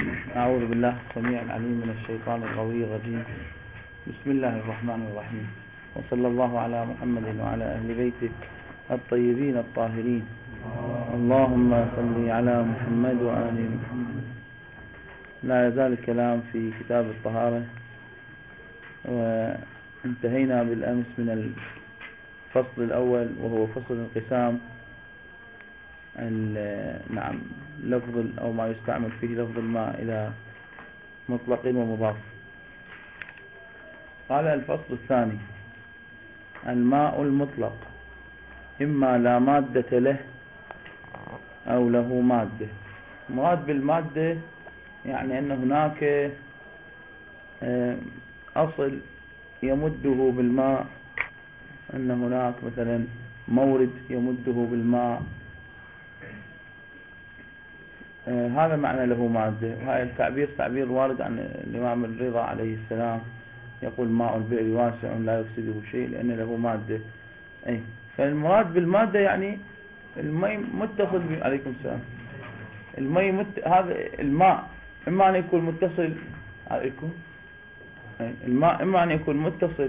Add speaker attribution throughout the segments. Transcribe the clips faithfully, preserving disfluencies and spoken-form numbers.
Speaker 1: أعوذ بالله السميع العليم من الشيطان القوي الرجيم. بسم الله الرحمن الرحيم، وصلى الله على محمد وعلى أهل بيته الطيبين الطاهرين. اللهم صل على محمد وآل محمد. لا يزال الكلام في كتاب الطهارة، وانتهينا بالأمس من الفصل الأول وهو فصل انقسام نعم لفظ أو ما يستعمل فيه لفظ الماء إلى مطلق ومضاف. قال الفصل الثاني: الماء المطلق إما لا مادة له أو له مادة. مراد بالمادة يعني أن هناك أصل يمده بالماء، أن هناك مثلا مورد يمده بالماء، آه هذا معنى له مادة. وهذا التعبير تعبير وارد عن الإمام الرضا عليه السلام، يقول: ماء البئر واسع لا يفسده شيء لأن له مادة. أي فالمراد بالمادة يعني الماء متصل ب... عليكم السلام. الماء مت... هذا الماء إما أن يكون متصل عليكم أي الماء إما أن يكون متصل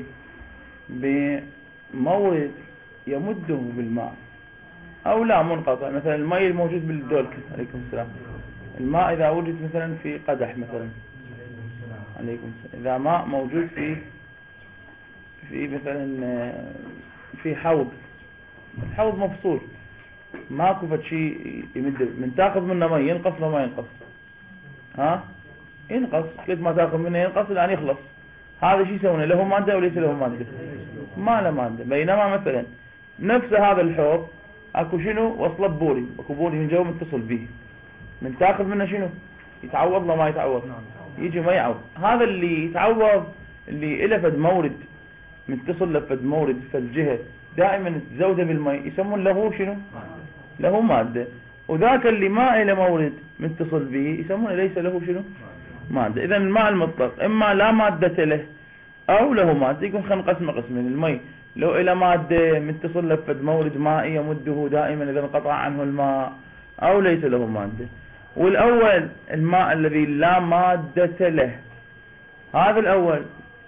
Speaker 1: بمورد يمده بالماء أو لا منقطع. مثلا الماء الموجود بالدولك عليكم السلام، الماء إذا وجد مثلا في قدح مثلا عليكم السلام، إذا ماء موجود في في مثلا في حوض، الحوض مفصول ماكو فد شيء يمد، من تاخذ منه ماء ينقص ولا ما ينقص؟ ها ينقص، قد ما تاخذ منه ينقص الآن يخلص. هذا شيء يسوونه له مادة وليس له مادة؟ ما له مادة. بينما مثلا نفس هذا الحوض اكو شنو وصله بوري، اكو بوري من جوا متصل به، من تاخذ منه شنو يتعوض ولا ما يتعوض؟ يجي ما يعوض. هذا اللي يتعوض اللي له فد مورد متصل له فد مورد فالجهه دائما تزوده بالماء يسمون له شنو؟ له ماده. وذاك اللي ما له مورد متصل به يسمونه ليس له شنو؟ ماده. اذا الماء المطلق اما لا ماده له او له ماده. يكون خلينا نقسم قسمين: الماء لو إلى مادة متصل لفد مورد مائي يمده دائما إذا انقطع عنه الماء، أو ليس له مادة. والأول الماء الذي لا مادة له، هذا الأول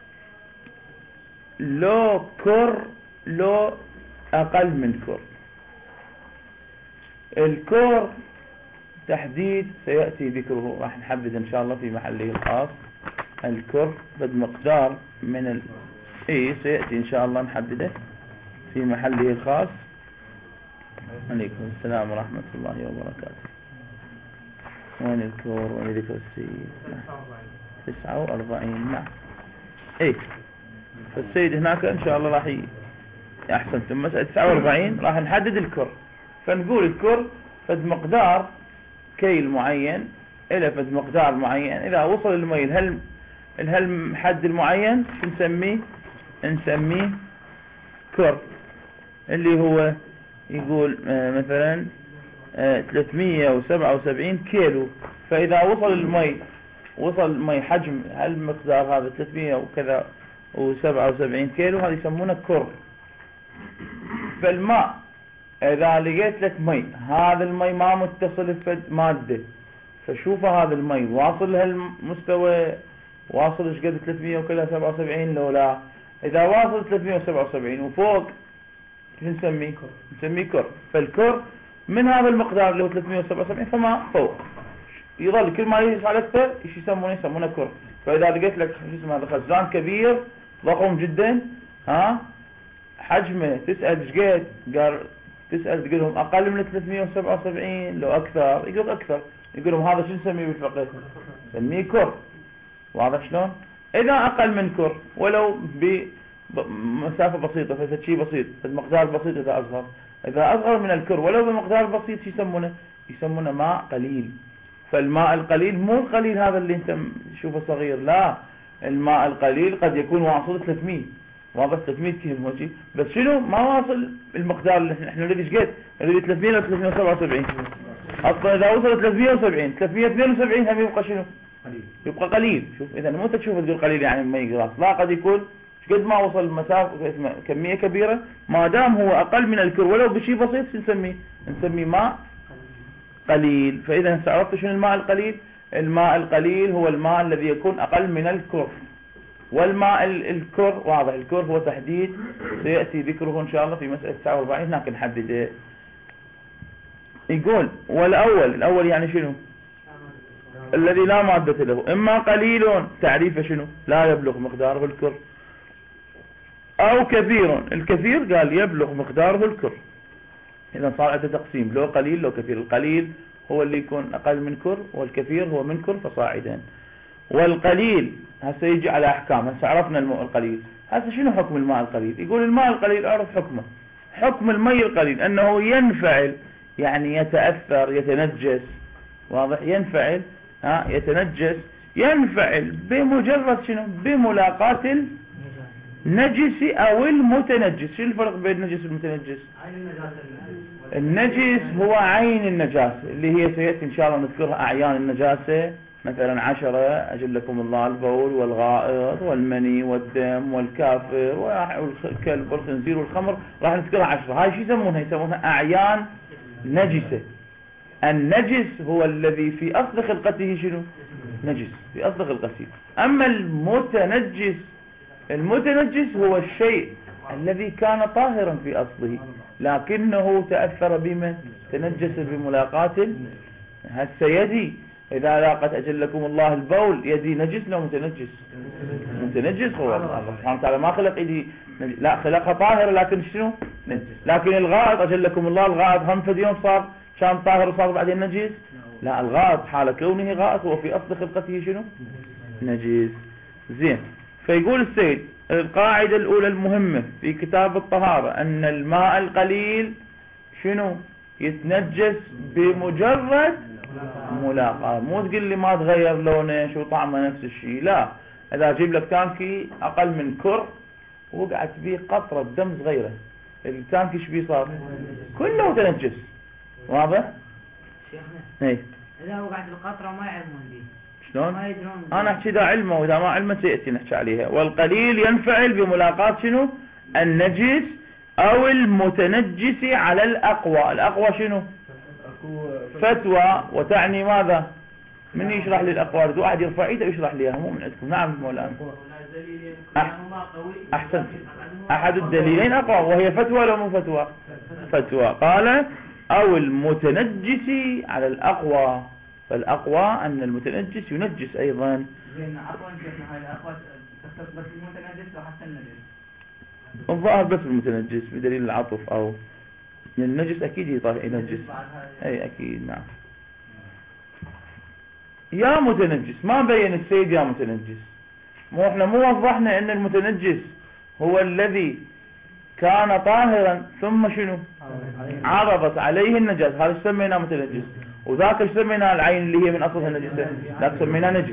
Speaker 1: لو كر لو أقل من كر. الكر تحديد سيأتي ذكره، راح نحدد إن شاء الله في محله الخاص. الكر بد مقدار من ال ايه سيأتي ان شاء الله نحدده في محله الخاص. عليكم السلام ورحمة الله وبركاته. وين الكور وين ذكر السيد؟ تسعة واربعين. نعم ايه فالسيد هناك ان شاء الله راح احسنتم مسألة تسعة واربعين راح نحدد الكر. فنقول الكر فد مقدار كيل معين الى فد مقدار معين، اذا وصل المي الهل الهالحد المعين شو نسميه؟ نسميه كر، اللي هو يقول آه مثلا آه ثلاثمية وسبعة وسبعين كيلو. فإذا وصل المي وصل المي حجم هالمقدار هذا ثلاثمية وكذا وسبعة وسبعين كيلو، هذا يسمونه كر. فالماء إذا لقيت لك مي، هذا المي ما متصل بفد مادة، فشوف هذا المي واصل هالمستوى، واصل ايش قد ثلاثمية وكذا سبعة وسبعين لو لا. اذا واصل ثلاثمية وسبعة وسبعين وفوق شو نسميه؟ نسميه كر. فالكر من هذا المقدار اللي هو ثلاثمية وسبعة وسبعين فما فوق، يظل كل ما يصعد اكثر ايش يسمونه؟ يسمونه كر. فاذا لقيت لك شو اسمه هذا خزان كبير ضخم جدا، ها حجمه، تسال ايش قد؟ قال تسال تقول لهم اقل من ثلاثمية وسبعة وسبعين لو اكثر، يقول اكثر، يقول لهم هذا شو نسميه بالفقه؟ نسميه كر. واضح شلون؟ اذا اقل من كر ولو بمسافه بسيطه، فهذا شيء بسيط، المقدار بسيط. اذا اصغر اذا اصغر من الكر ولو بمقدار بسيط شو يسمونه؟ يسمونه ماء قليل. فالماء القليل مو القليل هذا اللي انت تشوفه صغير، لا، الماء القليل قد يكون واصل ثلاثمية، واضح؟ ثلاثمية كيلو وشي، بس شنو ما واصل المقدار اللي احنا نريد. ايش قد نريد؟ ثلاثمية ولا ثلاثمية وسبعة وسبعين؟ اصلا اذا وصل ثلاثمية وسبعين ثلاثمية واثنين وسبعين هم يبقى شنو؟ يبقى قليل. شوف اذا مو انت تشوف تقول قليل يعني ما يقراص، لا، قد يكون قد ما وصل المسافه كميه كبيره، ما دام هو اقل من الكر ولو بشيء بسيط نسميه نسميه ماء قليل. فاذا عرفت شنو الماء القليل؟ الماء القليل هو الماء الذي يكون أقل من الكر، والماء الكر واضح، الكر هو تحديد سيأتي ذكره إن شاء الله في مسألة تسعة وأربعين هناك نحدده. يقول والأول، الأول يعني شنو؟ الذي لا مادة له، إما قليل تعريفه شنو؟ لا يبلغ مقداره الكر، أو كثير، الكثير قال يبلغ مقداره الكر. إذا صار عنده تقسيم، لو قليل لو كثير. القليل هو اللي يكون أقل من كر، والكثير هو من كر فصاعدا. والقليل هسه يجي على أحكام. هسه عرفنا الماء القليل، هسه شنو حكم الماء القليل؟ يقول الماء القليل أعرف حكمه. حكم الماء القليل أنه ينفعل، يعني يتأثر، يتنجس، واضح، ينفعل، ها يتنجس، ينفعل بمجرد شنو؟ بملاقاة النجس أو المتنجس. شو الفرق بين النجس والمتنجس؟ النجس هو عين النجاسة اللي هي سيأتي إن شاء الله نذكرها أعيان النجاسة، مثلا عشرة أجل لكم الله: البول والغائط والمني والدم والكافر والكلب والخنزير والخمر، راح نذكرها عشرة. هاي شو يسمونها؟ يسمونها أعيان نجسة. النجس هو الذي في أصل خلقته شنو؟ نجس في أصل خلقته. أما المتنجس، المتنجس هو الشيء الذي كان طاهرا في أصله لكنه تأثر بما تنجس بملاقاة. هسه يدي إذا لاقت أجلكم الله البول، يدي نجس لو متنجس؟ متنجس. هو الله سبحانه وتعالى ما خلق يدي، لا خلقها طاهرة لكن شنو؟ نجس. لكن الغائط أجلكم الله، الغائط هم في يوم صار كان طاهر وصار بعدين نجس؟ لا، الغائط حال كونه غائط هو في أصل خلقته شنو؟ نجس. زين، فيقول السيد القاعدة الأولى المهمة في كتاب الطهارة أن الماء القليل شنو؟ يتنجس بمجرد ملاقاة. مو تقول لي ما تغير لونه شو طعمه نفس الشيء، لا. إذا أجيب لك تانكي أقل من كر وقعت بيه قطرة دم صغيرة، التانكي شو بيه صار؟ كله تنجس، واضح؟
Speaker 2: شيخنا ايه اذا وقعت القطرة ما يعلمون دي
Speaker 1: شلون؟ ما يدرون. انا احكي اذا علمه، واذا ما علمه سيأتي نحكي عليها. والقليل ينفعل بملاقاة شنو؟ النجس او المتنجس على الاقوى. الاقوى شنو؟ فتوى، وتعني ماذا؟ من يشرح لي الاقوال؟ واحد يرفع ايده ويشرح لي اياها، مو من عندكم. نعم مولانا. احسنت، احد الدليلين اقوى، وهي فتوى ولا مو فتوى؟ فتوى. قال او المتنجس على الاقوى، فالاقوى ان المتنجس ينجس ايضا.
Speaker 2: زين، عفوا شيخنا، هاي الاقوى تختص بس المتنجس وحتى النجس؟
Speaker 1: الظاهر بس المتنجس بدليل العطف، او النجس اكيد ينجس. اي اكيد. نعم. يا متنجس، ما بين السيد يا متنجس. مو احنا مو وضحنا ان المتنجس هو الذي كان طاهرا ثم شنو؟ عرضت عليه النجاسة، هذا سميناه متنجس. وذاك سميناه العين اللي هي من اصلها نجسة، ذاك سميناه نجس.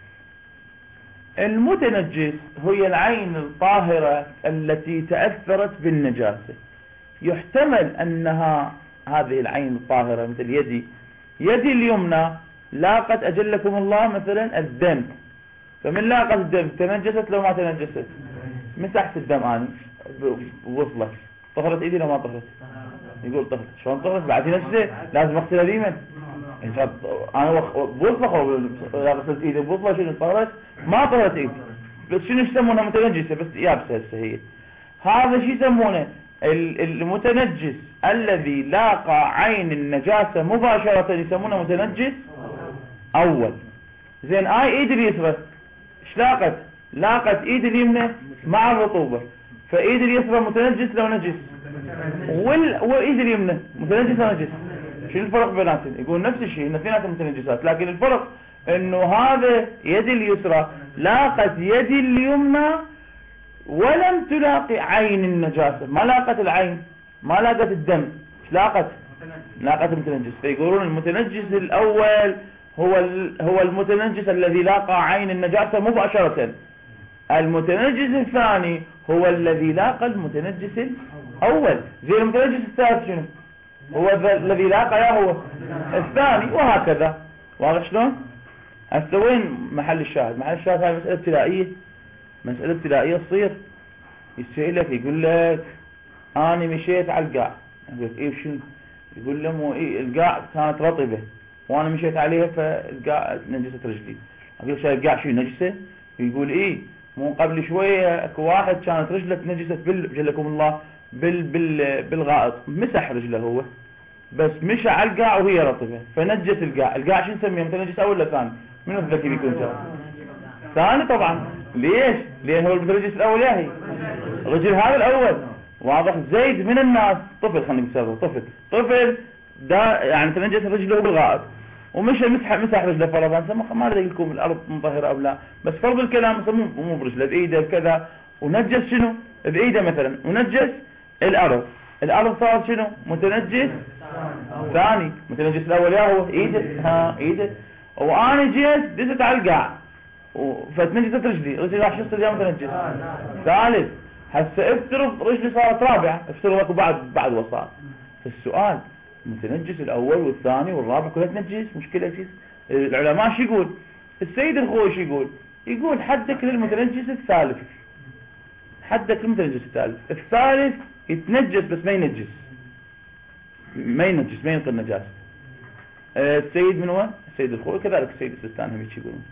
Speaker 1: المتنجس هي العين الطاهرة التي تأثرت بالنجاسة. يحتمل انها هذه العين الطاهرة مثل يدي، يدي اليمنى لاقت أجلكم الله مثلا الدم، فمن لاقت الدم تنجست لو ما تنجست؟ مسحت الدم أنا بوصلك، طهرت إيدي لو ما طهرت؟ يقول طهرت. شلون طهرت؟ بعد نجسة لازم أغسلها ديما. أنا بوصلك إذا غسلت إيدي بوصلة شنو طهرت؟ ما طهرت إيدي، بس شنو يسمونها؟ متنجسة، بس يابسة هسه هي. هذا شو يسمونه؟ المتنجس الذي لاقى عين النجاسة مباشرة يسمونه متنجس أول. زين، آي إيد اليسرى إيش لاقت؟ لاقت إيد اليمنى مع الرطوبة، فإيد اليسرى متنجس لو نجس، وال... وإيد اليمنى متنجس لو نجس. شو الفرق بيناتهم؟ يقول نفس الشيء، إن اثنيناتهم متنجسات، لكن الفرق إنه هذا يد اليسرى لاقت يد اليمنى ولم تلاقي عين النجاسة، ما لاقت العين، ما لاقت الدم، ايش لاقت؟ لاقت المتنجس. فيقولون المتنجس الأول هو هو المتنجس الذي لاقى عين النجاسة مباشرة. المتنجس الثاني هو الذي لاقى المتنجس الأول. زي المتنجس الثالث شنو؟ هو الذي لاقى يا هو الثاني، وهكذا. واضح شلون؟ هسه وين محل الشاهد؟ محل الشاهد هاي مسألة ابتدائية، مسألة ابتدائية تصير. يسألك يقول لك أنا مشيت على القاع، يقول لك إيه شنو؟ يقول له مو إيه القاع كانت رطبة، وانا مشيت عليها فالقاع نجست رجلي. اقول شايف القاع شو نجسه؟ يقول ايه مو قبل شويه اكو واحد كانت رجله نجست بال جلكم الله بال بال بالغائط، مسح رجله هو بس مشى على القاع وهي رطبه فنجس القاع. القاع شو نسميه متنجس اول ولا ثاني؟ منو الذكي بيكون ثاني؟ ثاني طبعا. ليش؟ لان هو المتنجس الاول ياهي رجل هذا الاول. واضح؟ زيد من الناس طفل، خلينا نسميه طفل طفل دا يعني تنجس رجله بالغائط ومشى مسح مسح رجله فرضا، ما اريد اقول لكم الارض مطهره او لا، بس فرض الكلام مو مو برجله بايده بكذا ونجس شنو؟ بايده مثلا ونجس الارض، الارض صار شنو؟ متنجس ثاني. متنجس الاول يا هو ايده، ها ايده، وانا جيت دزت على القاع فتنجست رجلي، رجلي راح شو يصير يا متنجس؟ ثالث. هسه افترض رجلي صارت رابعه، افترض اكو بعد بعد وصال. فالسؤال متنجس الاول والثاني والرابع كلها تنجس، مشكله فيه. العلماء شو يقول؟ السيد الخوي شو يقول؟ يقول حدك للمتنجس الثالث، حدك للمتنجس الثالث، الثالث يتنجس بس ما ينجس، ما ينجس ما ينقل نجاسه. السيد من وين؟ السيد الخوي كذلك السيد السيستاني هم هيك يقولون.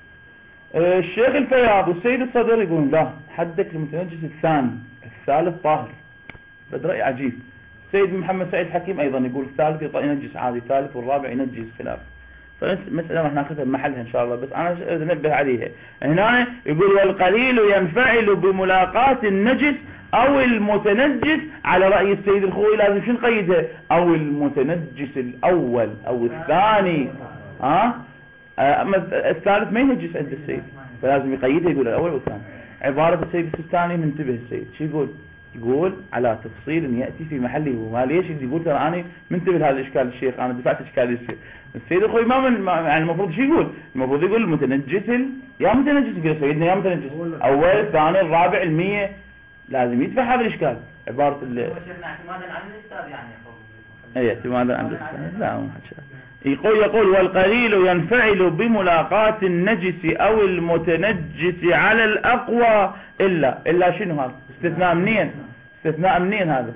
Speaker 1: الشيخ الفياض والسيد الصدر يقولون لا، حدك للمتنجس الثاني، الثالث طاهر. بدر رأي عجيب. السيد محمد سعيد الحكيم ايضا يقول الثالث ينجس عادي، ثالث والرابع ينجس خلاف. فمسألة راح ناخذها بمحلها ان شاء الله، بس انا انبه عليها. هنا يقول والقليل ينفعل بملاقاة النجس او المتنجس، على رأي السيد الخوي لازم شو نقيدها؟ او المتنجس الاول او الثاني، ها أه؟ اما الثالث ما ينجس عند السيد، فلازم يقيدها يقول الاول والثاني. عبارة السيد السيستاني منتبه السيد شو يقول؟ يقول على تفصيل يأتي في محله. وما ليش يقول ترى أنا منتبه لهذا الإشكال الشيخ، أنا دفعت إشكال الشيخ. السيد الخوي ما من يعني المفروض شو يقول؟ المفروض يقول المتنجس ال... يا متنجس، يقول سيدنا يا متنجس أول ثاني الرابع المية، لازم يدفع هذا الإشكال. عبارة ال
Speaker 2: اعتمادا على الأستاذ يعني.
Speaker 1: أي اعتمادا على الأستاذ، لا مو حشا. يقول يقول والقليل ينفعل بملاقاة النجس أو المتنجس على الأقوى إلا إلا شنو هذا؟ استثناء منين؟ استثناء منين هذا؟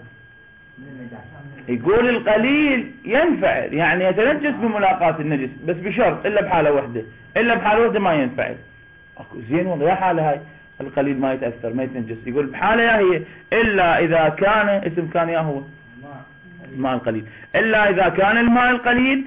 Speaker 1: يقول القليل ينفعل يعني يتنجس بملاقاة النجس بس بشرط إلا بحالة واحدة، إلا بحالة واحدة ما ينفعل. زين والله يا حالة هاي القليل ما يتأثر ما يتنجس. يقول بحالة يا هي إلا إذا كان اسم كان يا هو الماء القليل، إلا إذا كان الماء القليل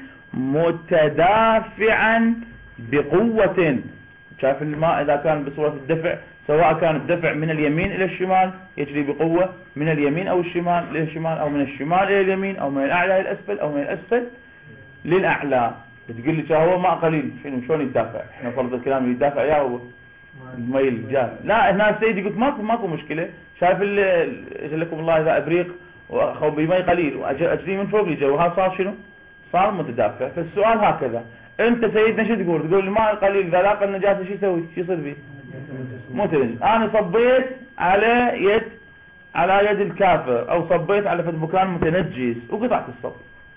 Speaker 1: متدافعا بقوة. شايف الماء إذا كان بصورة الدفع، سواء كان الدفع من اليمين إلى الشمال يجري بقوة من اليمين أو الشمال إلى الشمال، أو من الشمال إلى اليمين، أو من الأعلى إلى الأسفل، أو من الأسفل للأعلى. تقول لي هو ماء قليل شنو شلون يدافع؟ احنا فرض الكلام يدافع يا هو المي الجاف. لا هنا السيد يقول ماكو ماكو مشكلة. شايف اجل لكم الله إذا أبريق وأخذ بمي قليل وأجري من فوق الجو، ها صار شنو؟ صار متدافع. فالسؤال هكذا، أنت سيدنا شو تقول؟ تقول الماء القليل إذا لاقى النجاسة شو يسوي؟ شو يصير به؟ متنجس. أنا صبيت على يد على يد الكافر أو صبيت على فد مكان متنجس وقطعت الصب،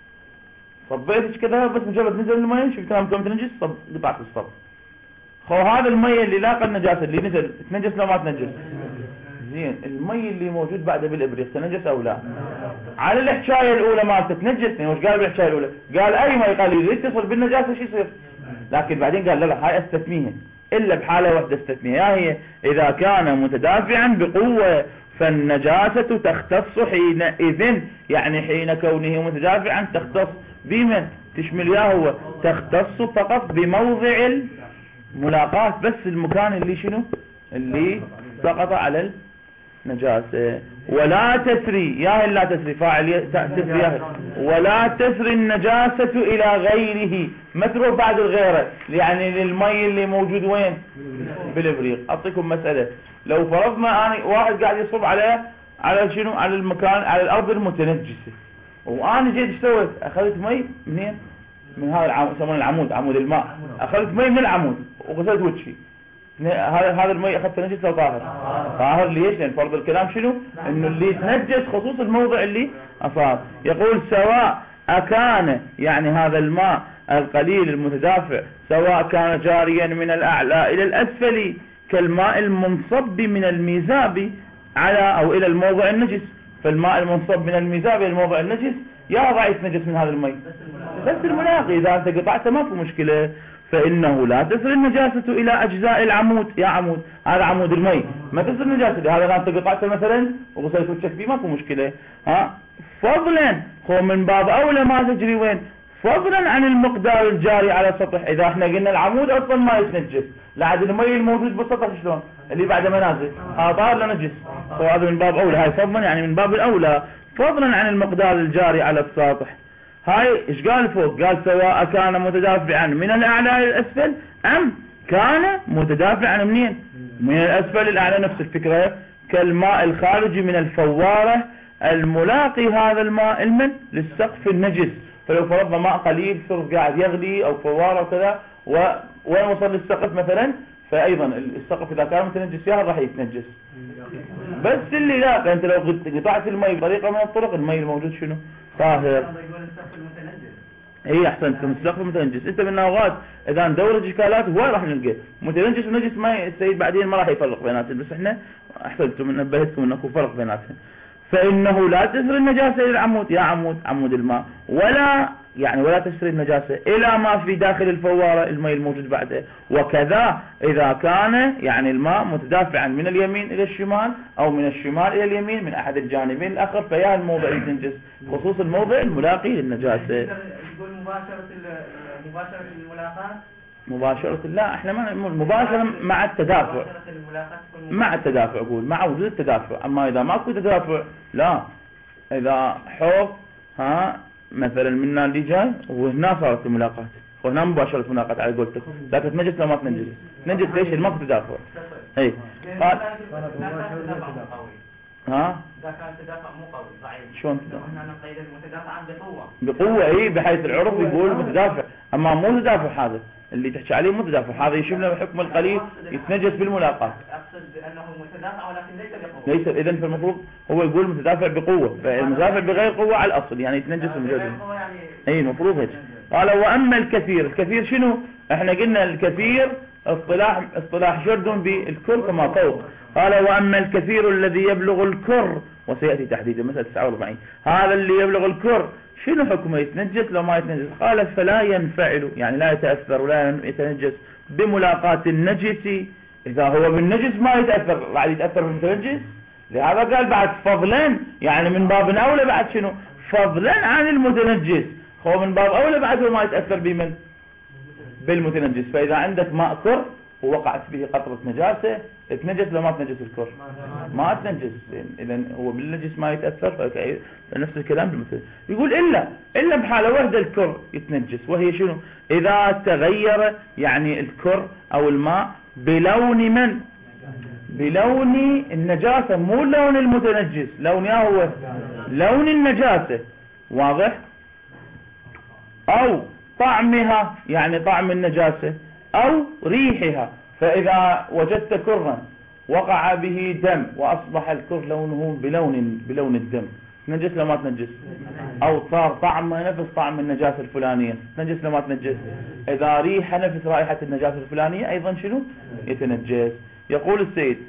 Speaker 1: صبيت كذا بس مجرد نزل المي شفتها مكان متنجس صب قطعت الصب. خو هذا المي اللي لاقى النجاسة اللي نزل تنجس لو ما تنجس؟ زين. المي اللي موجود بعده بالإبريق تنجس أو لا؟ على الحكاية الأولى مالته تنجس. وش قال بالحكاية الأولى؟ قال أي مي قليل يتصل بالنجاسة شو يصير؟ لكن بعدين قال لا لا هاي استثنيها إلا بحالة واحدة استثنيها، هي إذا كان متدافعا بقوة فالنجاسة تختص حينئذ، يعني حين كونه متدافعا تختص بمن؟ تشمل يا هو تختص فقط بموضع الملاقاة، بس المكان اللي شنو؟ اللي سقط على النجاسة. ولا تسري يا لا تسري فاعل تسري يا ولا تسري النجاسة إلى غيره، ما تروح بعد الغيره، يعني للمي اللي موجود وين؟ بالإبريق. أعطيكم مسألة، لو فرضنا أنا واحد قاعد يصب على على شنو؟ على المكان على الأرض المتنجسة، وأنا جيت ايش سويت؟ أخذت مي منين؟ من هذا العمود يسمونه العمود، عمود الماء، أخذت مي من العمود وغسلت وجهي. هذا هذا المي أخذت نجس أو طاهر؟ طاهر. ليش؟ لأن فرض الكلام شنو؟ إنه اللي يتنجس خصوص الموضع اللي أصاب. يقول سواء أكان يعني هذا الماء القليل المتدافع سواء كان جاريا من الأعلى إلى الأسفل كالماء المنصب من الميزاب على أو إلى الموضع النجس. فالماء المنصب من الميزاب إلى الموضع النجس يا ضعيف نجس من هذا المي؟ بس الملاقي إذا أنت قطعته ما في مشكلة، فإنه لا تصل النجاسة إلى أجزاء العمود. يا عمود هذا عمود المي ما تصل النجاسة، هذا أنت قطعته مثلا وغسلت وجهك فيه ما في مشكلة. ها فضلا هو من باب أولى ما تجري وين، فضلا عن المقدار الجاري على السطح. إذا احنا قلنا العمود أصلا ما يتنجس، لعد المي الموجود بالسطح شلون اللي بعد ما نازل هذا طاهر لا نجس، فهذا من باب أولى. هاي فضلا يعني من باب الأولى، فضلا عن المقدار الجاري على السطح. هاي ايش قال فوق؟ قال سواء كان متدافعا من الأعلى للأسفل أم كان متدافعا منين؟ من الأسفل للأعلى. نفس الفكرة كالماء الخارجي من الفوارة الملاقي هذا الماء المن للسقف النجس. فلو فرضنا ماء قليل صرف قاعد يغلي أو فوارة وكذا وين وصل للسقف مثلا، فأيضا السقف إذا كان متنجس ياهل راح يتنجس. بس اللي لا انت لو قطعت المي بطريقة من الطرق المي الموجود شنو؟ طاهر. اي احسنت، السقف متنجس. انت من اوقات اذا ندور اشكالات هو راح نلقى متنجس ونجس ما السيد بعدين ما راح يفرق بيناتهم، بس احنا احسنتم نبهتكم انه فرق بيناتهم. فانه لا تسري النجاسة الى العمود، يا عمود عمود الماء، ولا يعني ولا تسري النجاسة الى ما في داخل الفوارة المي الموجود بعده. وكذا اذا كان يعني الماء متدافعا من اليمين الى الشمال او من الشمال الى اليمين من احد الجانبين الاخر، فيا الموضع يتنجس، خصوص الموضع الملاقي للنجاسة.
Speaker 2: يقول مباشرة مباشرة الملاقاة،
Speaker 1: مباشرة لا احنا ما مباشرة مع التدافع، مع التدافع اقول مع وجود التدافع. اما اذا ماكو تدافع لا، اذا حوض ها مثلا منا اللي جاي وهنا صارت الملاقاة وهنا مباشرة الملاقاة على قولتك، لا تتنجس لا ما تنجس، تنجس ليش ما في تدافع. اي قال ها
Speaker 2: إذا كان التدافع مو قوي ضعيف
Speaker 1: شلون
Speaker 2: احنا نقيد المتدافع بقوة
Speaker 1: بقوة اي بحيث العرف يقول متدافع، اما مو تدافع هذا اللي تحكي عليه مو تدافع، هذا يشوف له حكم القليل يتنجس بالملاقاة.
Speaker 2: اقصد انه متدافع ولكن ليس بقوة.
Speaker 1: ليس اذا فالمفروض هو يقول متدافع بقوة، فالمتدافع بغير قوة على الاصل يعني يتنجس المجرد.
Speaker 2: يعني
Speaker 1: اي المفروض هيك. قال واما الكثير، الكثير شنو؟ احنا قلنا الكثير اصطلاح اصطلاح جرد بالكر كما فوق. قال واما الكثير الذي يبلغ الكر، وسياتي تحديدا مثلا تسعة وأربعين، هذا اللي يبلغ الكر شنو حكمه؟ يتنجس لو ما يتنجس؟ قال فلا ينفعل يعني لا يتاثر ولا يتنجس بملاقاة النجس. اذا هو بالنجس ما يتاثر، بعد يتاثر بالمتنجس. لهذا قال بعد فضلا يعني من باب اولى بعد شنو؟ فضلا عن المتنجس، هو من باب اولى بعد ما يتاثر بمن؟ بالمتنجس. فاذا عندك ماء كر ووقعت به قطرة نجاسة تنجس لو ما تنجس الكر؟ ما تنجس. اذا هو بالنجس ما يتأثر، فنفس الكلام بالمثل. يقول إلا إلا بحالة واحدة الكر يتنجس، وهي شنو؟ إذا تغير يعني الكر أو الماء بلون من؟ بلون النجاسة، مو لون المتنجس، لون يا هو لون النجاسة، واضح؟ أو طعمها يعني طعم النجاسة، أو ريحها. فإذا وجدت كرا وقع به دم وأصبح الكر لونه بلون بلون الدم، تنجس لما تنجس؟ أو صار طعمه نفس طعم النجاسة الفلانية، تنجس لما تنجس؟ إذا ريحة نفس رائحة النجاسة الفلانية أيضا شنو؟ يتنجس. يقول السيد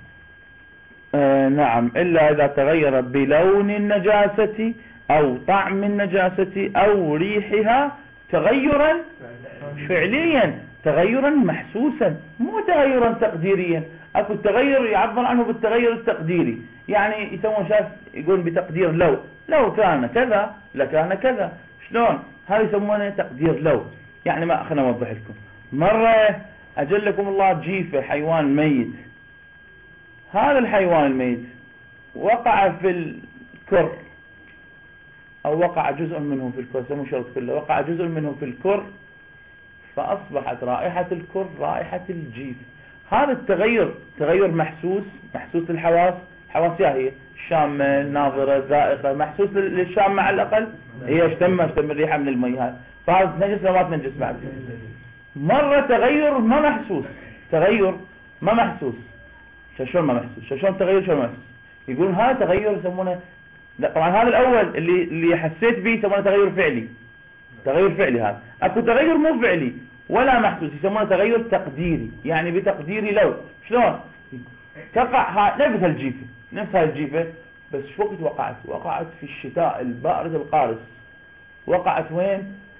Speaker 1: آه نعم إلا إذا تغير بلون النجاسة أو طعم النجاسة أو ريحها تغيرا فعليا، تغيرا محسوسا، مو تغيرا تقديريا. اكو التغير يعبر عنه بالتغير التقديري، يعني يسمون شاف يقول بتقدير لو لو كان كذا لكان كذا. شلون؟ هذا يسمونه تقدير لو. يعني ما خلنا اوضح لكم. مرة اجلكم الله جيفة حيوان ميت، هذا الحيوان الميت وقع في الكر او وقع جزء منه في الكر، سمو شرط كله، وقع جزء منه في الكر فأصبحت رائحة الكر رائحة الجيف. هذا التغير تغير محسوس، محسوس للحواس، حواس هي الشامة الناظرة الذائقة، محسوس للشامة على الأقل هي اشتم اشتم الريحة من المي هذا، فهذا تنجس ولا ما تنجس بعد؟ مرة تغير ما محسوس، تغير ما محسوس. شلون ما محسوس؟ شلون تغير شلون محسوس؟ يقولون هذا تغير يسمونه، لا طبعا هذا الأول اللي اللي حسيت به يسمونه تغير فعلي، تغير فعلي. هذا اكو تغير مو فعلي ولا محسوس يسمونه تغير تقديري، يعني بتقديري لو. شلون؟ تقع نفس الجيفة، نفس هاي الجيفة بس شو وقت وقعت؟ وقعت في الشتاء البارد القارس. وقعت وين؟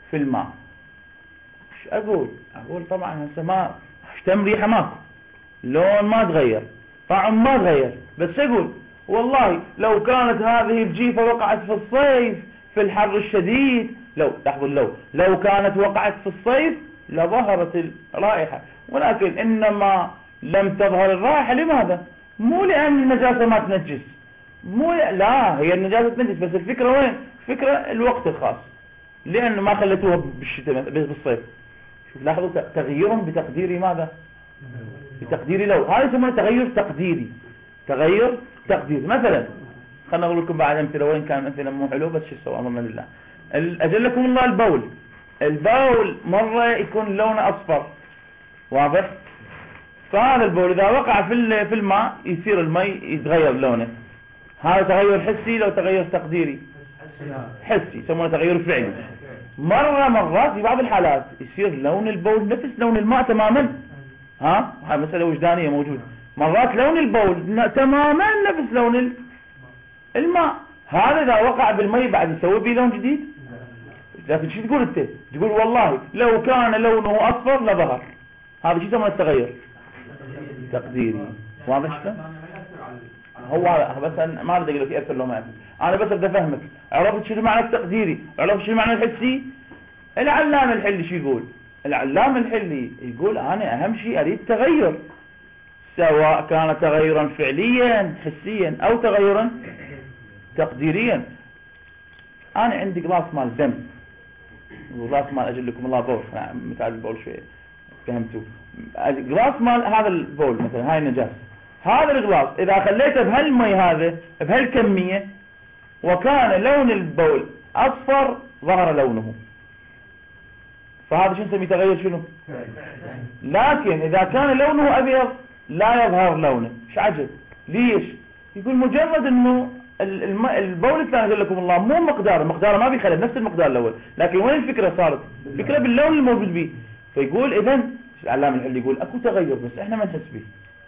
Speaker 1: في الماء. ايش اقول؟ اقول طبعا هسه ما اشتم ريحة ماكو، لون ما تغير، طعم ما تغير، بس اقول والله لو كانت هذه الجيفة وقعت في الصيف في الحر الشديد، لو لاحظوا لو لو كانت وقعت في الصيف لظهرت الرائحة، ولكن انما لم تظهر الرائحة. لماذا؟ مو لان النجاسة ما تنجس، مو لا، هي النجاسة تنجس، بس الفكرة وين؟ الفكرة الوقت الخاص، لان ما خليتوها بالشتاء بالصيف. شوف لاحظوا تغييرهم بتقدير ماذا؟ بتقديري لو، هذا يسمونه تغير تقديري. تغير تقديري. مثلا خلنا اقول لكم بعد امثله، وين كان مثلا مو حلو بس شو سوى امرنا لله. اجلكم الله البول. البول مره يكون لونه اصفر، واضح؟ فهذا البول اذا وقع في في الماء يصير المي يتغير لونه. هذا تغير حسي لو تغير تقديري؟ حسي، يسمونه تغير فعلي. مره مرات في بعض الحالات يصير لون البول نفس لون الماء تماما. ها هاي مسألة وجدانية موجودة. مرات لون البول تماما نفس لون الماء. هذا إذا وقع بالمي بعد يسوي به لون جديد؟ لكن شو تقول أنت؟ تقول والله لو كان لونه أصفر لظهر. هذا شو يسمونه التغير تقديري. واضح شلون؟ هو بس أنا ما أريد أقول لك يأثر لو ما يأثر، أنا بس بدي أفهمك. عرفت شو معنى التقديري؟ عرفت شو معنى الحسي؟ العلامة الحلي شو يقول؟ العلام الحلي يقول أنا أهم شيء أريد تغير، سواء كان تغيرا فعليا حسيا أو تغيرا تقديريا. أنا عندي قلاص مال دم، قلاص مال أجل لكم الله بول، مثال البول شوية فهمتوا؟ قلاص مال هذا البول مثلا، هاي النجاسة، هذا القلاص إذا خليته بهالمي هذا بهالكمية وكان لون البول أصفر ظهر لونه، فهذا شو نسميه تغير شنو؟ لكن إذا كان لونه أبيض لا يظهر لونه. ايش عجب؟ ليش؟ يقول مجرد انه البول الثاني قال لكم الله مو مقدار، مقداره ما بيخلي نفس المقدار الاول، لكن وين الفكرة صارت؟ الفكرة باللون الموجود به. فيقول اذا العلامة الحلي يقول اكو تغير بس احنا ما نحس به،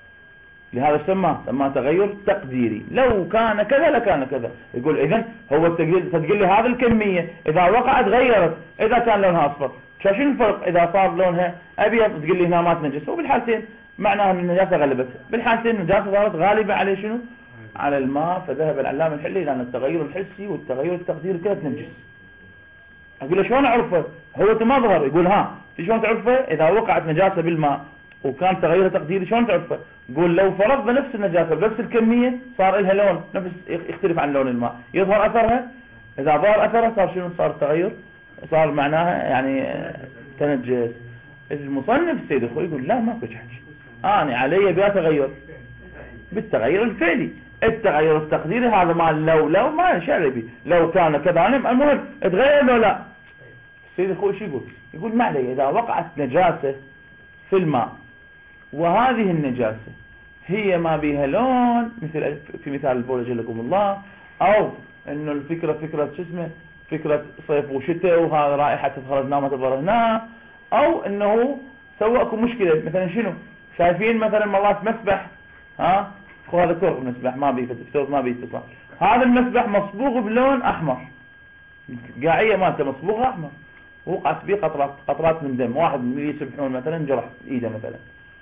Speaker 1: لهذا سماه سماه تغير تقديري. لو كان كذا لكان كذا. يقول اذا هو التقدير تقول لي هذه الكمية اذا وقعت غيرت، اذا كان لونها اصفر شو الفرق؟ اذا صار لونها ابيض تقول لي هنا ما تنجس، وبالحالتين معناها ان النجاسة غلبتها، بالحالتين النجاسة صارت غالبة على شنو؟ على الماء. فذهب العلامة الحلي لان التغير الحسي والتغير التقديري كلها تنجس. اقول له شلون اعرفه؟ هو تمظهر. يقول ها شلون تعرفه؟ اذا وقعت نجاسة بالماء وكان تغير تقديري شلون تعرفه؟ يقول لو فرضنا نفس النجاسة بنفس الكمية صار لها لون نفس يختلف عن لون الماء، يظهر اثرها. اذا ظهر اثرها صار شنو؟ صار تغير، صار معناها يعني تنجس. المصنف السيد اخوي يقول لا ما فيش حاجة، انا علي بها تغير بالتغير الفعلي. التغير التقديري هذا مال لو لو ما شعر بي، لو كان كذا المهم تغير لو لا. السيد اخوي شو يقول؟ يقول ما علي اذا وقعت نجاسة في الماء وهذه النجاسة هي ما بها لون، مثل في مثال البول جلكم الله، او انه الفكرة فكرة شو اسمه فكرة صيف وشتاء وهذا رائحة تظهر هنا ما تظهر هنا، او انه سوى اكو مشكلة مثلا شنو؟ شايفين مثلا مرات مسبح، ها خو هذا كرب مسبح ما بيفتح ما بيتصل، هذا المسبح مصبوغ بلون احمر، قاعية مالته مصبوغة احمر وقعت به قطرات قطرات من دم، واحد من يسبحون مثلا جرح ايده مثلا،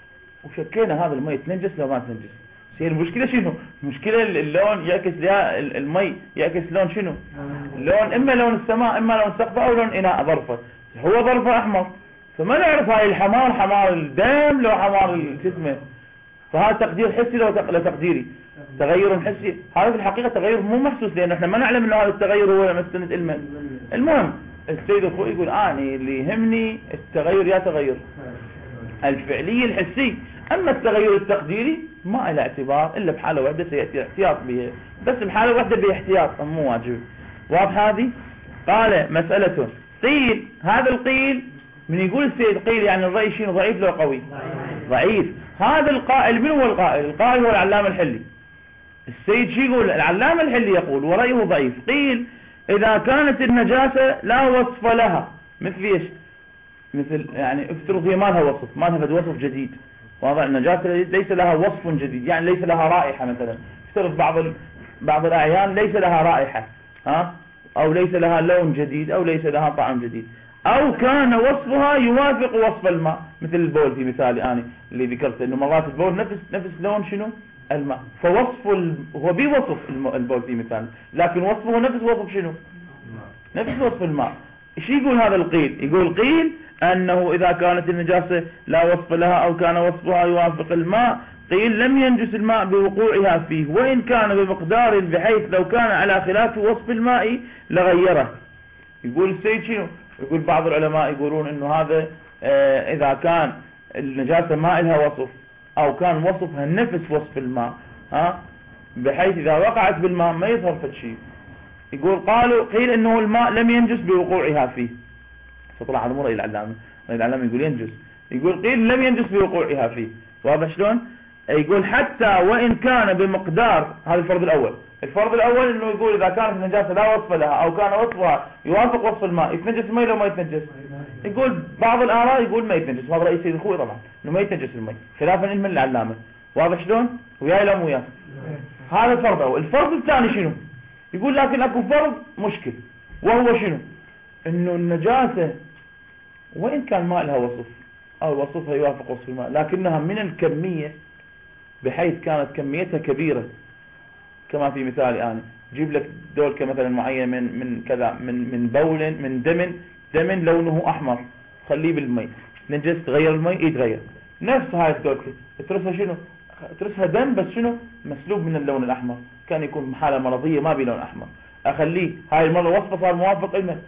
Speaker 1: وشكينا هذا المي تنجس لو ما تنجس. سير المشكلة شنو؟ المشكلة اللون يعكس لها المي يعكس لون شنو؟ لون اما لون السماء اما لون السقف او لون اناء ظرفه، هو ظرفه احمر، فما نعرف هاي الحمار حمار الدم لو حمار الجسم. فهذا تقدير حسي لو تقديري تغير حسي. هذا في الحقيقة تغير مو محسوس لأنه احنا ما نعلم انه هذا التغير هو مستند علما. المهم السيد اخوي يقول اني اللي يهمني التغير يا تغير الفعلي الحسي، اما التغير التقديري ما له اعتبار الا بحالة واحدة سيأتي احتياط به، بس بحالة واحدة باحتياط مو واجب. واضح هذه؟ قال مسألة قيل، هذا القيل من يقول السيد قيل يعني الرأي شنو ضعيف لو قوي؟ ضعيف. هذا القائل من هو القائل؟ القائل هو العلامة الحلي. السيد شو يقول؟ العلامة الحلي يقول ورأيه ضعيف. قيل إذا كانت النجاسة لا وصف لها، مثل ايش؟ مثل يعني افترض هي ما لها وصف، ما لها وصف جديد. واضح النجاسة ليس لها وصف جديد، يعني ليس لها رائحة مثلا. افترض بعض ال... بعض الأعيان ليس لها رائحة، ها؟ أو ليس لها لون جديد أو ليس لها طعم جديد. أو كان وصفها يوافق وصف الماء، مثل البول في مثالي أنا اللي ذكرت إنه مرات البول نفس نفس لون شنو الماء، فوصف ال... هو بيوصف البول في مثال، لكن وصفه نفس وصف شنو؟ نفس وصف الماء. ايش يقول هذا القيل؟ يقول قيل أنه إذا كانت النجاسة لا وصف لها أو كان وصفها يوافق الماء، قيل لم ينجس الماء بوقوعها فيه، وإن كان بمقدار بحيث لو كان على خلاف وصف الماء لغيره. يقول السيد شنو؟ يقول بعض العلماء يقولون إنه هذا آه إذا كان النجاسة ما لها وصف أو كان وصفها نفس وصف الماء، ها، بحيث إذا وقعت بالماء ما يظهر فد شيء. يقول قالوا قيل إنه الماء لم ينجس بوقوعها فيه. فطلع هذا مو رأي العلامة، رأي العلامة يقول ينجس. يقول قيل لم ينجس بوقوعها فيه. واضح شلون؟ يقول حتى وإن كان بمقدار، هذا الفرض الأول. الفرض الأول إنه يقول إذا كانت النجاسة لا وصف لها أو كان وصفها يوافق وصف الماء، يتنجس الماء لو ما يتنجس؟ يقول بعض الآراء يقول ما يتنجس، هذا رأي سيد الخوي طبعا إنه ما يتنجس الماء، خلافا لمن العلامة. واضح شلون؟ وياي لا مو وياي؟ هذا الفرض الأول. الفرض الثاني شنو؟ يقول لكن أكو فرض مشكل، وهو شنو؟ إنه النجاسة وإن كان ما لها وصف أو وصفها يوافق وصف الماء، لكنها من الكمية بحيث كانت كميتها كبيرة، كما في مثالي أنا جيب لك دولكة مثلا معينة من من كذا من من بول من دم دم لونه أحمر، خليه بالمي، نجس تغير المي يتغير، نفس هاي الدولكة ترسها شنو؟ ترسها دم بس شنو؟ مسلوب من اللون الأحمر، كان يكون حالة مرضية ما بلون أحمر، أخليه هاي المرة وصفه صار موافق الماء،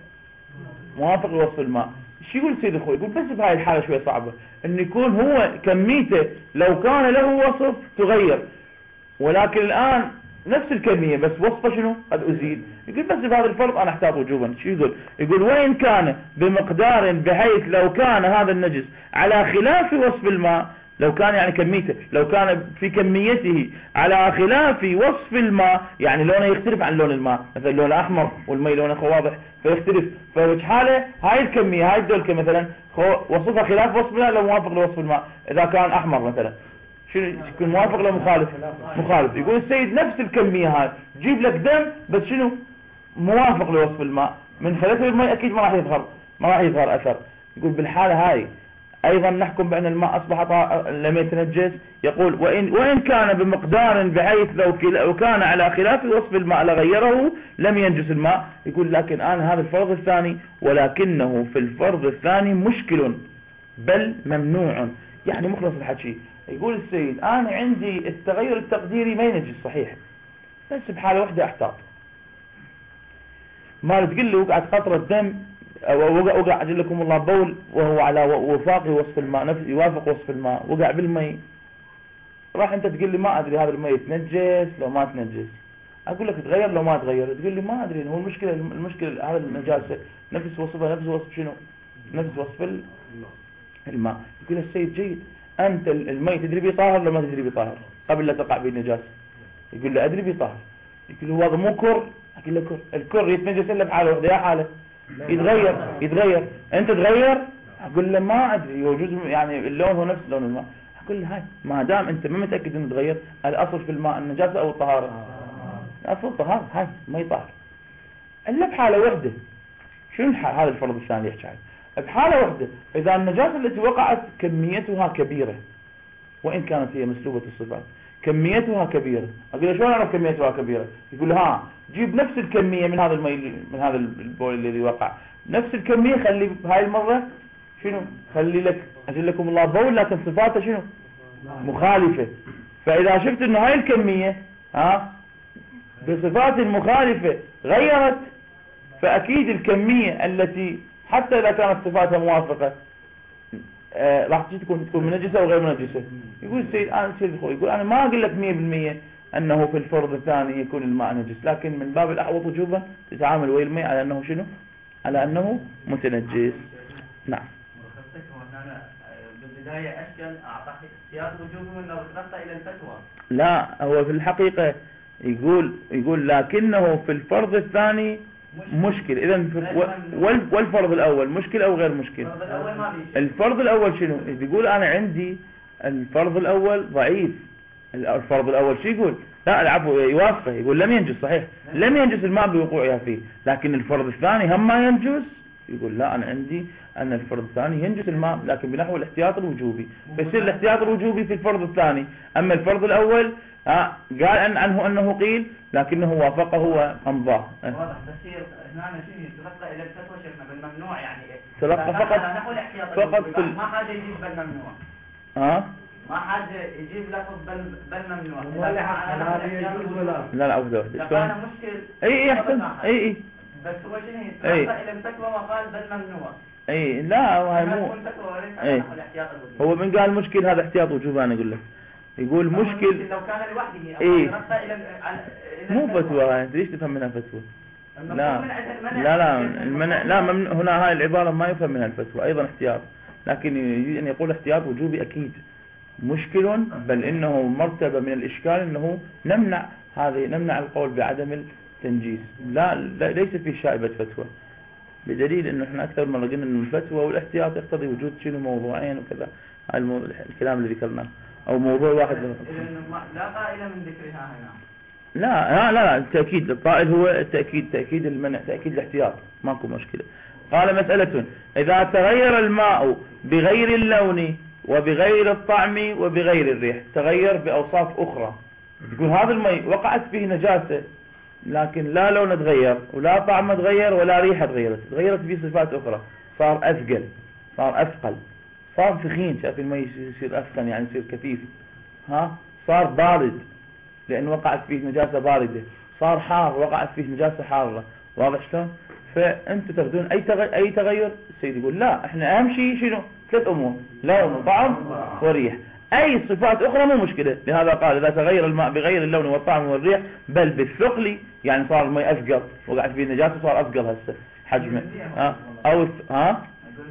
Speaker 1: موافق لوصف الماء. شو يقول السيد الخوي؟ يقول بس بهاي الحالة شوية صعبة إنه يكون هو كميته لو كان له وصف تغير، ولكن الآن نفس الكمية بس وصفه شنو؟ قد أزيد. يقول بس بهذا الفرض أنا أحتاط وجوبا. شو يقول؟ يقول وإن كان بمقدار بحيث لو كان هذا النجس على خلاف وصف الماء، لو كان يعني كميته لو كان في كميته على خلاف وصف الماء، يعني لونه يختلف عن لون الماء، مثلا لونه أحمر والماء لونه واضح فيختلف، فوجه حاله هاي الكمية هاي الدولكة مثلا وصفها خلاف وصف الماء لو موافق لوصف الماء، إذا كان أحمر مثلا شنو يكون موافق لو مخالف؟ مخالف. يقول السيد نفس الكمية هاي جيب لك دم بس شنو؟ موافق لوصف الماء، من خلال الماء أكيد ما راح يظهر ما راح يظهر أثر. يقول بالحالة هاي أيضا نحكم بأن الماء أصبح لم يتنجس. يقول وإن, وإن كان بمقدار بحيث لو كان على خلاف وصف الماء لغيره لم ينجس الماء. يقول لكن أنا هذا الفرض الثاني، ولكنه في الفرض الثاني مشكل بل ممنوع، يعني مخلص الحكي. يقول السيد أنا عندي التغير التقديري ما ينجس صحيح، بس بحالة واحدة أحتاط، ما تقول لي وقعت قطرة دم أو وقع وقع أجل لكم الله بول وهو على وفاق وصف الماء نفس يوافق وصف الماء، وقع بالمي، راح أنت تقول لي ما أدري هذا المي يتنجس لو ما تنجس، أقول لك تغير لو ما تغير، تقول لي ما أدري. هو المشكلة المشكلة هذا النجاسة نفس وصفها نفس وصف شنو؟ نفس وصف الماء. يقول السيد جيد، أنت المي تدري بيه طاهر لو ما تدري بيه طاهر قبل لا تقع به النجاسة؟ يقول له أدري بيه طاهر. يقول له هذا مو كر، أقول له كر، الكر يتنجس إلا بحالة واحدة، يا حالة يتغير يتغير أنت تغير. أقول له ما أدري، هو جزء يعني اللون هو نفس لون الماء. أقول له هاي ما دام أنت ما متأكد إنه تغير، الأصل في الماء النجاسة أو الطهارة؟ الأصل طهارة، هاي ما يطهر إلا بحالة واحدة. شنو هذا الفرض الثاني يحكي عنه؟ بحالة واحدة إذا النجاسة التي وقعت كميتها كبيرة، وإن كانت هي مسلوبة الصفات كميتها كبيرة. أقول له شلون أعرف كميتها كبيرة؟ يقول ها جيب نفس الكمية من هذا المي من هذا البول الذي وقع، نفس الكمية خلي هاي المرة شنو؟ خلي لك أجل لكم الله بول لكن صفاته شنو؟ مخالفة. فإذا شفت إنه هاي الكمية ها بصفات مخالفة غيرت، فأكيد الكمية التي حتى إذا كانت صفاتها موافقة آه راح تكون تكون منجسة أو غير منجسة. يقول السيد أنا سيد الخوي يقول أنا ما أقول لك مية بالمية أنه في الفرض الثاني يكون الماء نجس، لكن من باب الأحوط وجوبا تتعامل ويا الماء على أنه شنو؟ على أنه متنجس. نعم.
Speaker 2: بالبداية أشكل أعطاك اختيار وجوبه ولا وصلت إلى الفتوى؟
Speaker 1: لا، هو في الحقيقة يقول يقول لكنه في الفرض الثاني مشكل. إذا والفرض الأول مشكل أو غير مشكل؟ الفرض الأول شنو؟ يقول أنا عندي الفرض الأول ضعيف. الفرض الأول شو يقول؟ لا العفو يوافقه، يقول لم ينجس صحيح، لم ينجس الماء بوقوعها فيه، لكن الفرض الثاني هم ما ينجس يقول لا أنا عندي أن الفرض الثاني ينجس الماء لكن بنحو الاحتياط الوجوبي، فيصير الاحتياط الوجوبي في الفرض الثاني. أما الفرض الأول آه قال أن عنه أنه قيل لكنه وافقه وأمضاه.
Speaker 2: واضح. بس هنا شيء تلقى إلى الفتوى شيخنا بالممنوع يعني
Speaker 1: تلقى فقط
Speaker 2: نحو الاحتياط
Speaker 1: فقط في
Speaker 2: ما حد يجيب بالممنوع.
Speaker 1: ها
Speaker 2: ما حد يجيب لفظ بل بالممنوع.
Speaker 1: لا لا أفضل واحدة.
Speaker 2: كان مشكل.
Speaker 1: أي أي أحسن أي أي.
Speaker 2: بس هو شنو تلقى إلى الفتوى وقال بالممنوع.
Speaker 1: أي لا هو مو. أي هو من قال مشكل هذا احتياط وجوب أنا أقول لك. يقول مشكل
Speaker 2: لو كان لوحده
Speaker 1: إيه
Speaker 2: إلى
Speaker 1: مو فتوى. أنت ليش تفهم منها فتوى؟ لا لا لا المنع لا ممن... هنا هاي العبارة ما يفهم منها الفتوى أيضا احتياط، لكن يريد أن يقول احتياط وجوبي أكيد مشكل، بل إنه مرتبة من الإشكال أنه نمنع هذه نمنع القول بعدم التنجيس. لا, لا ليس في شائبة فتوى، بدليل أنه احنا أكثر مرة قلنا أن الفتوى والاحتياط يقتضي وجود شنو موضوعين وكذا. هاي المو... الكلام اللي ذكرناه أو موضوع واحد
Speaker 2: لا قائل من ذكرها هنا.
Speaker 1: لا لا لا التأكيد القائل هو التأكيد تأكيد المنع تأكيد الاحتياط ماكو مشكلة. قال مسألة إذا تغير الماء بغير اللون وبغير الطعم وبغير الريح، تغير بأوصاف أخرى، يقول هذا الماء وقعت فيه نجاسة لكن لا لون تغير ولا طعم تغير ولا ريحة تغيرت، تغيرت فيه صفات أخرى، صار أثقل صار أثقل صار ثخين، شاف الماء يصير أثقل يعني يصير كثيف، ها صار بارد لأن وقعت فيه نجاسة باردة، صار حار وقعت فيه نجاسة حارة، واضح شلون؟ فأنتوا تاخذون أي تغير أي تغير. السيد يقول لا احنا أهم شيء شنو؟ ثلاث أمور، لون وطعم وريح، أي صفات أخرى مو مشكلة. لهذا قال إذا تغير الماء بغير اللون والطعم والريح بل بالثقل، يعني صار الماء أثقل وقعت فيه نجاسة صار أثقل هسه حجمه، ها أو ها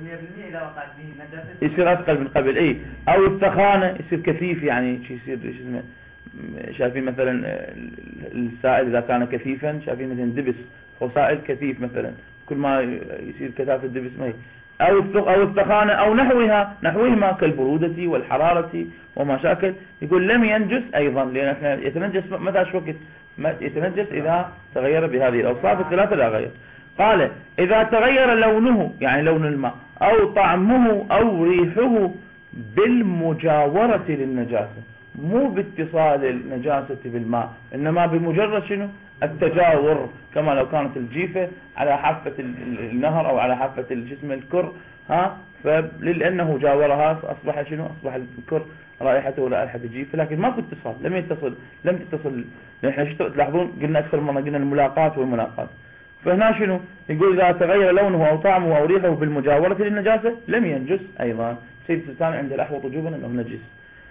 Speaker 1: يصير أثقل من قبل، إيه أو الثخانة يصير كثيف يعني شيء يصير شو اسمه شايفين مثلا السائل إذا كان كثيفا شايفين مثلا دبس أو سائل كثيف مثلا كل ما يصير كثافة الدبس ماء، أو أو الثخانة أو نحوها نحوهما كالبرودة والحرارة وما شاكل. يقول لم ينجس أيضا لأن احنا يتنجس متى شو وقت يتنجس إذا تغير بهذه الأوصاف الثلاثة لا غير. قال إذا تغير لونه يعني لون الماء أو طعمه أو ريحه بالمجاورة للنجاسة، مو باتصال النجاسة بالماء إنما بمجرد شنو التجاور، كما لو كانت الجيفة على حافة النهر أو على حافة الجسم الكر، ها فلأنه جاورها أصبح شنو أصبح الكر رائحته رائحة الجيفة، لكن ماكو اتصال لم يتصل لم تتصل. نحن شو تلاحظون قلنا أكثر مرة قلنا الملاقات والملاقات، فهنا شنو يقول إذا تغير لونه أو طعمه أو ريحه بالمجاورة للنجاسة لم ينجس أيضا. سيد السلطان عند الأحوط وجوبا أنه نجس.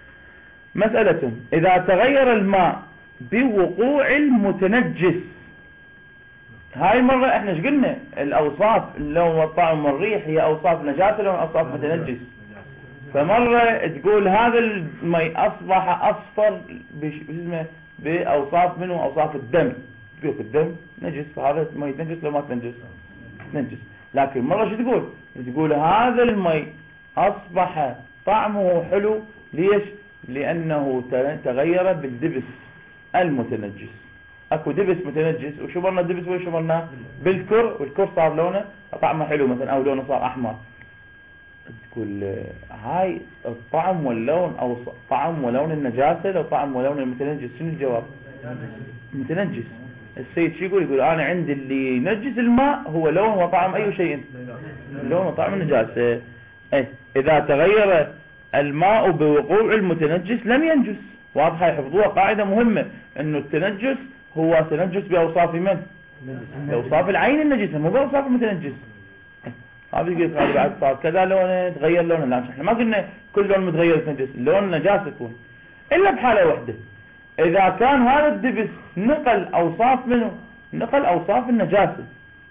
Speaker 1: مسألة إذا تغير الماء بوقوع المتنجس، هاي مرة احنا ايش قلنا الأوصاف اللون والطعم والريح هي أوصاف نجاسة لون أوصاف متنجس، فمرة تقول هذا الماء أصبح أصفر بأوصاف منه أوصاف الدم، تقول الدم نجس فهذا الماء يتنجس لو ما تنجس نجس. لكن مرة شو تقول تقول هذا الماء أصبح طعمه حلو، ليش؟ لأنه تغير بالدبس المتنجس. أكو دبس متنجس وشبرنا الدبس وين شبرنا بالكر، والكر صار لونه طعمه حلو مثلا أو لونه صار أحمر، تقول هاي الطعم واللون أو طعم ولون النجاسة لو طعم ولون المتنجس شنو الجواب؟ متنجس. السيد شو يقول؟ يقول أنا عندي اللي ينجس الماء هو لون وطعم أي شيء، لون وطعم النجاسة. إيه إذا تغير الماء بوقوع المتنجس لم ينجس. واضحة يحفظوها قاعدة مهمة انه التنجس هو تنجس بأوصاف من؟ بأوصاف العين النجسة مو بأوصاف المتنجس. هذا يقول قال بعد صار كذا لونه تغير لونه، لا احنا ما قلنا كل لون متغير يتنجس، اللون نجاسة يكون الا بحالة واحدة اذا كان هذا الدبس نقل اوصاف منه، نقل اوصاف النجاسة،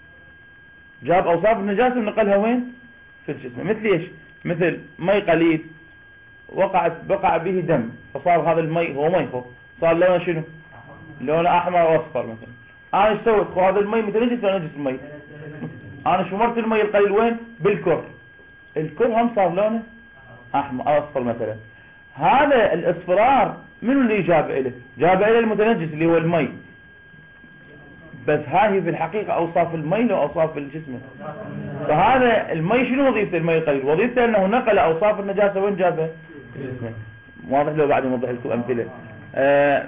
Speaker 1: جاب اوصاف النجاسة ونقلها وين؟ في الجسم. مثل ايش؟ مثل مي قليل وقعت بقع به دم فصار هذا المي هو مي صار لونه شنو؟ لونه احمر واصفر مثلا. انا ايش سويت؟ هذا المي متنجس ولا نجس المي؟ انا شمرت المي القليل وين؟ بالكر، الكر هم صار لونه احمر اصفر مثلا. هذا الاصفرار منو اللي جاب له؟ جاب له المتنجس اللي هو المي، بس هاي في الحقيقة أوصاف المي لو أوصاف الجسم. فهذا المي شنو وظيفته؟ المي القليل وظيفته أنه نقل أوصاف النجاسة وين جابه؟ واضح لو بعد نوضح لكم أمثلة. آه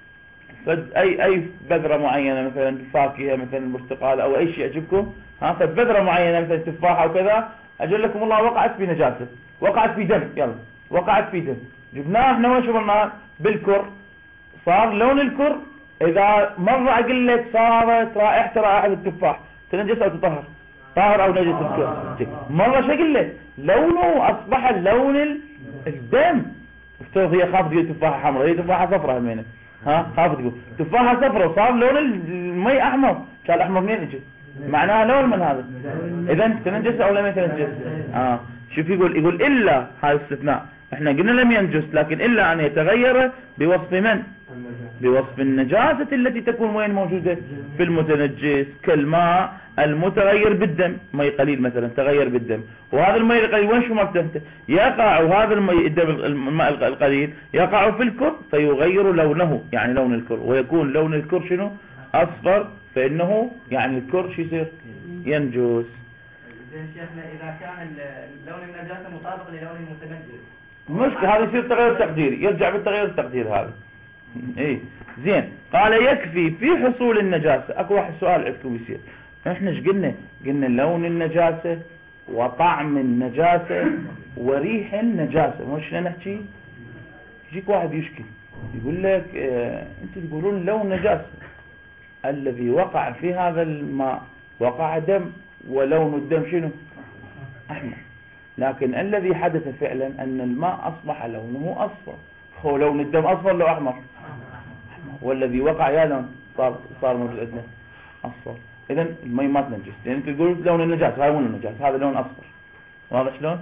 Speaker 1: أي أي بذرة معينة مثلا فاكهة مثلا البرتقال أو أي شيء يعجبكم، ها فبذرة معينة مثلا تفاحة أو كذا، أجل لكم الله وقعت في نجاسة، وقعت في دم، يلا وقعت في دم، جبناه احنا وين شغلناه؟ بالكر، صار لون الكر إذا مرة أقول لك صارت رائحة رائحة التفاح، تنجس أو تطهر؟ طاهر أو نجس الكر؟ مرة شو أقول لك؟ لونه أصبح لون الدم. افترض هي خاف تقول تفاحة حمراء، هي تفاحة صفراء همينة، ها خاف تقول تفاحة صفراء وصار لون المي أحمر، كان الأحمر منين اجى؟ معناها لون من هذا. إذا تنجس أو لم يتنجس؟ آه شوف يقول يقول إلا، هذا استثناء، احنا قلنا لم ينجس لكن إلا أن يتغير بوصف من؟ بوصف النجاسة التي تكون وين موجودة؟ في المتنجس، كالماء المتغير بالدم، مي قليل مثلا تغير بالدم، وهذا المي القليل وين شو مرتبته؟ يقع هذا المي الدم الماء القليل يقع في الكر فيغير لونه، يعني لون الكر، ويكون لون الكر شنو؟ أصفر، فإنه يعني الكر شو يصير؟ ينجس.
Speaker 2: زين شيخنا إذا كان لون النجاسة مطابق للون المتنجس
Speaker 1: مشكلة، هذا يصير تغير تقديري، يرجع بالتغير التقدير هذا. ايه زين. قال يكفي في حصول النجاسة. اكو واحد سؤال عندكم يصير، احنا ايش قلنا؟ قلنا لون النجاسة وطعم النجاسة وريح النجاسة، مش نحكي؟ يجيك واحد يشكي يقول لك اه انت تقولون لون نجاسة، الذي وقع في هذا الماء وقع دم ولون الدم شنو؟ احمر، لكن الذي حدث فعلا ان الماء اصبح لونه اصفر، هو لون الدم اصفر لو احمر؟ والذي وقع يا لون صار صار موجود عندنا اصفر. اذا المي ما تنجس، لان انت تقول لون النجاسه، هاي مو النجاسه، هذا لون اصفر، واضح شلون؟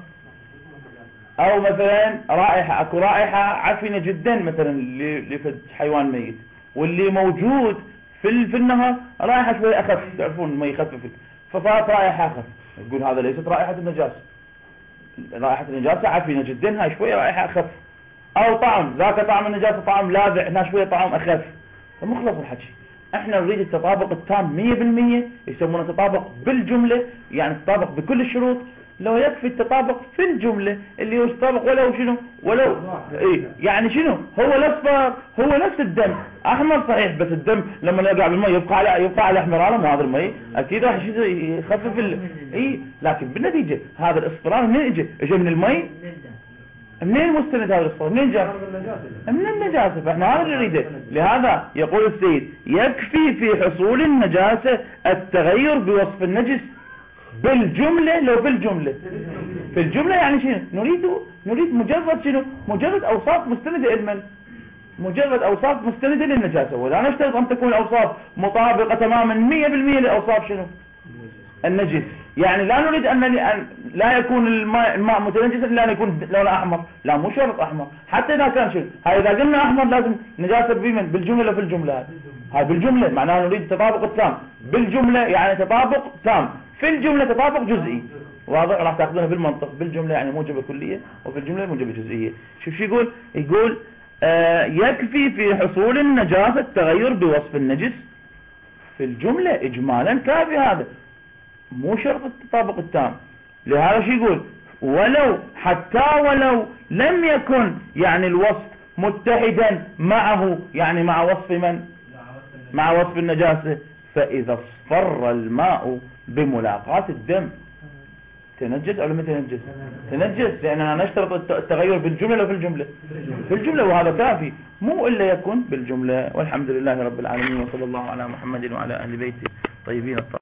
Speaker 1: او مثلا رائحه، اكو رائحه عفنه جدا مثلا لفد حيوان ميت، واللي موجود في في النهر رائحه شوي اخف، تعرفون المي يخففت، فصارت رائحه اخف، تقول هذا ليست رائحه النجاسه، رائحه النجاسه عفنه جدا، هاي شويه رائحه اخف. او طعم، ذاك طعم النجاسة طعم لاذع، هنا شوية طعم اخف، فمخلص الحكي. احنا نريد التطابق التام مية بالمية، يسمونه تطابق بالجملة، يعني تطابق بكل الشروط. لو يكفي التطابق في الجملة اللي هو تطابق ولو شنو ولو ايه، يعني شنو هو الاصفر هو نفس الدم احمر صحيح، بس الدم لما يقع بالماء يبقى على يبقى على احمراره، مو هذا الماء اكيد راح يخفف ال... اي، لكن بالنتيجة هذا الاصفرار منين اجى؟ اجى من المي؟ منين مستند هذا الاصفرار؟ منين جاء؟ من النجاسة. فاحنا هذا اللي نريده. لهذا يقول السيد يكفي في حصول النجاسة التغير بوصف النجس بالجملة. لو بالجملة في الجملة يعني شنو نريد؟ نريد مجرد شنو؟ مجرد اوصاف مستندة علما، مجرد اوصاف مستندة للنجاسة، ولا نشترط ان تكون الاوصاف مطابقة تماما مية بالمية لاوصاف شنو؟ النجس. يعني لا نريد أن لا يكون الماء, الماء متنجسا إلا أن يكون لونه أحمر، لا مو شرط أحمر، حتى إذا كان شيء هاي إذا قلنا أحمر لازم نجاسة بمن؟ بالجملة في الجملة، هاي بالجملة معناها نريد التطابق التام بالجملة، يعني تطابق تام في الجملة تطابق جزئي، واضح؟ راح تاخذونها بالمنطق، بالجملة يعني موجبة كلية وفي الجملة موجبة جزئية. شوف شو يقول؟ يقول آه يكفي في حصول النجاسة التغير بوصف النجس في الجملة إجمالا كافي، هذا مو شرط التطابق التام. لهذا شو يقول؟ ولو حتى ولو لم يكن يعني الوصف متحدا معه، يعني مع وصف من؟ مع وصف النجاسة، فإذا اصفر الماء بملاقاة الدم تنجس أو لم يتنجس؟ تنجس، لأننا نشترط التغير بالجملة ولا في الجملة؟ في الجملة، وهذا كافي، مو إلا يكون بالجملة. والحمد لله رب العالمين، وصلى الله على محمد وعلى أهل بيته طيبين الطاهرين.